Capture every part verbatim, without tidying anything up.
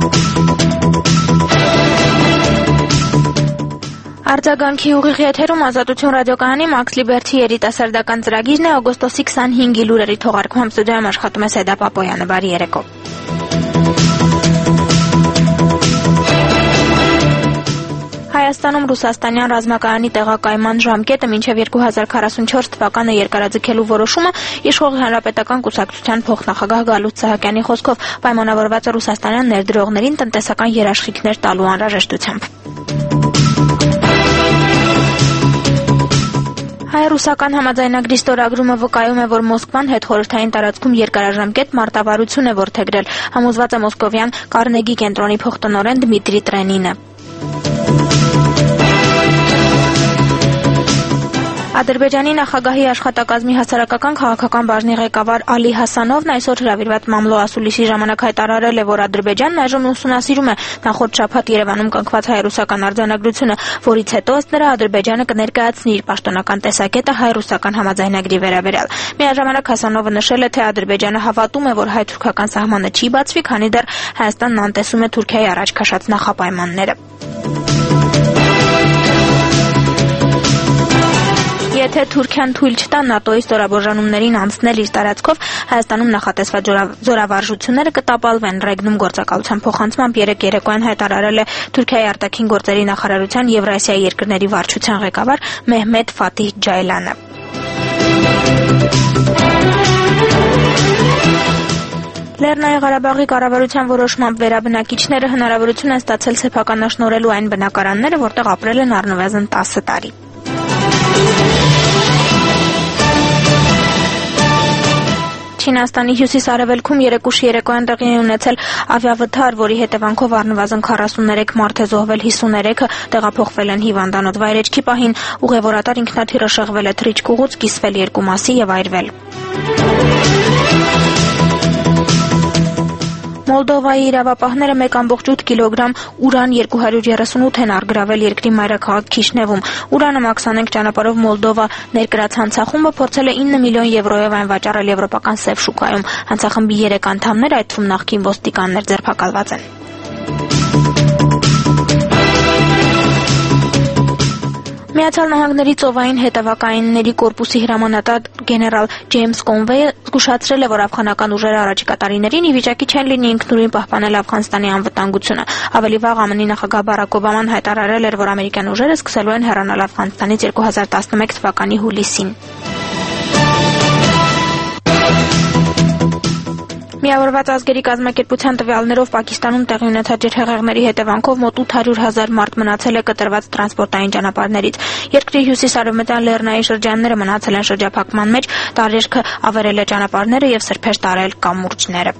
Արձագանքի ուղիղ եթերում Ազատություն ռադիոկայանի Max Liberty երիտասարդական ծրագիրն է օգոստոսի քսանհինգի լուրերի թողարկմամբ ստուդիայում աշխատում է Սեդա Պապոյանը։ Բարի երեկո։ Հայաստանում ռուսաստանյան ռազմակայանի տեղակայման ժամկետը մինչև երկու հազար քառասունչորս թվականը երկարաձգելու որոշումը իշխող Հանրապետական կուսակցության փոխնախագահ Գալուստ Սահակյանի խոսքով պայմանավորված է ռուսաստանյան ներդրողներին տնտեսական երաշխիքներ տալու անհրաժեշտությամբ։ Հայ-ռուսական համաձայնագրի ստորագրումը վկայում է, որ Մոսկվան հետխորհրդային տարածքում երկարաժամկետ մարտավարություն է որդեգրել, համոզված է մոսկովյան Կարնեգի կենտրոնի փոխտնօրեն Դմիտրի Տրենինը։ Ադրբեջանի նախագահի աշխատակազմի հասարակական քաղաքական բաժնի ղեկավար Ալի Հասանովն այսօր հրավիրված մամլո ասուլիսի ժամանակ հայտարարել է, որ Ադրբեջանն այժմ ուսումնասիրում է նախորդ շաբաթ Երևանում կնքված հայ-ռուսական արձանագրությունը, որից հետո ըստ նրա Ադրբեջանը կներկայացնի իր պաշտոնական տեսակետը հայ-ռուսական համաձայնագրի վերաբերյալ։ Միաժամանակ Հասանովը նշել է, թե Ադրբեջանը հավատում է, որ հայ-թուրքական սահմանը չի բացվի, քանի դեռ Հայաստանն անտեսում է Թուրքիայի առաջ քաշած նախապայմանները։ Եթե Թուրքիան թույլ չտա ՆԱՏՕ-ի ստորաբաժանումներին անցնել իր տարածքով, Հայաստանում նախատեսված զորավարժությունները կտապալվեն, ռեգնում գործակալության փոխանցմամբ երեկ երեկոյան հայտարարել է Թուրքիայի արտաքին գործերի նախարարության Եվրասիայի երկրների վարչության ղեկավար Մեհմեդ Ֆաթիհ Ջայլանը։ Լեռնային Ղարաբաղի կառավարության որոշմամբ վերաբնակիչները հնարավորություն են ստացել սեփականաշնորհելու այն բնակարանները, որտեղ ապրել են առնվազն տասը տարի։ Չինաստանի հյուսիս-արևելքում երեկուշ երեկոյան տեղի է ունեցել ավիավթար, որի հետևանքով առնվազն քառասուններեք մարդ է զոհվել, հիսուներեքը տեղափոխվել են հիվանդանոց։ Վայրեջքի պահին ուղևորատար ինքնաթիռը շեղվել է թռիչքուղուց, կիսվել երկու մասի եւ այրվել։ Մոլդովայի իրավապահները մեկ ամբողջ ութ կիլոգրամ ուրան երկու հարյուր երեսունութ են առգրավել երկրի մայրաքաղաք Քիշնևում։ Ուրանը մաքսանենգ ճանապարհով Մոլդովա ներկրած հանցախումբը փորձել է ինը միլիոն եվրոյով այն վաճառել եվրոպական սև շուկայում։ Հանցախմբի երեք անդամներ, այդ թվում նախկին ոստիկաններ, ձերբակալված են։ Միացյալ Նահանգների ծովային հետևակայինների կորպուսի հրամանատար գեներալ Ջեյմս Կոնվեյը զգուշացրել է, որ աֆղանական ուժերը առաջիկա տարիներին ի վիճակի չեն լինի ինքնուրույն պահպանել Աֆղանստանի անվտանգությունը։ Ավելի վաղ ԱՄՆ նախագահ Բարակ Օբաման հայտարարել էր, որ ամերիկյան ուժերը սկսելու են հեռանալ Աֆղանստանից երկու հազար տասնմեկ թվականի հուլիսին։ Միավորված ազգերի կազմակերպության տվյալներով Պակիստանում տեղի ունեցած ջրհեղեղների հետևանքով մոտ ութ հարյուր հազար մարդ մնացել է կտրված տրանսպորտային ճանապարհներից։ Երկրի հյուսիս-արևմտյան լեռնային շրջանները մնացել են շրջափակման մեջ, տարերքը ավերել է ճանապարհները եւ սրբեր տարել կամուրջները։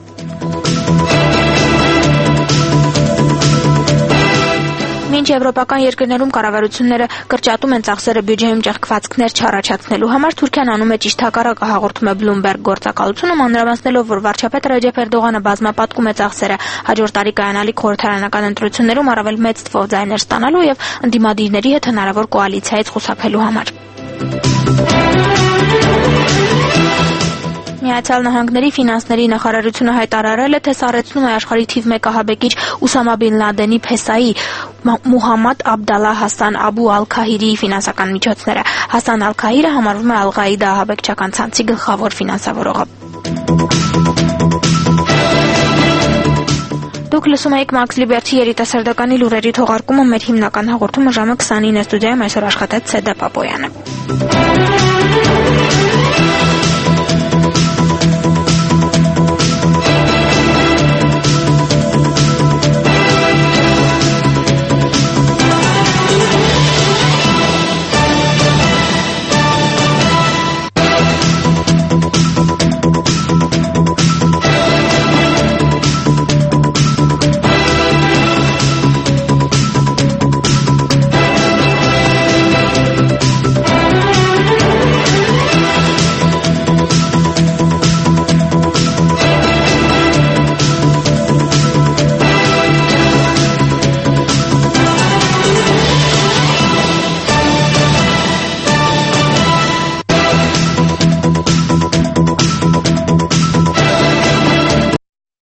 Մինչ եվրոպական երկրներում կառավարությունները կրճատում են ծախսերը բյուջեում ճեղքվածքներ չառաջացնելու համար, Թուրքիան անում է ճիշտ հակառակը, հաղորդում է Bloomberg գործակալությունը, մանրամասնելով, որ վարչապետ Ռեջեփ Էրդողանը բազմապատկում է ծախսերը հաջորդ տարի կայանալիք խորհրդարանական ընտրություններում առավել մեծ թվով ձայներ ստանալու եւ ընդդիմադիրների հետ հնարավոր կոալիցիայից խուսափելու համար։ Միացյալ Նահանգների ֆինանսների նախարարությունը հայտարարել է, թե սառեցնում է աշխարհի թիվ մեկ ահաբեկիչ Ուսամա բին Լադենի փեսայի Մուհամմադ Աբդալլա Հասան Աբու Ալ-Քահիրի ֆինանսական միջոցները։ Հասան Ալ-Քահիրը համարվում է Ալ-Ղաիդա ահաբեկչական ցանցի գլխավոր ֆինանսավորողը։ Դուք լսում եք Max Liberty երիտասարդականի լուրերի թողարկումը, մեր հիմնական հաղորդումը ժամը քսանինը ստուդիայում այսօր աշխատեց Սեդա Պապոյանը։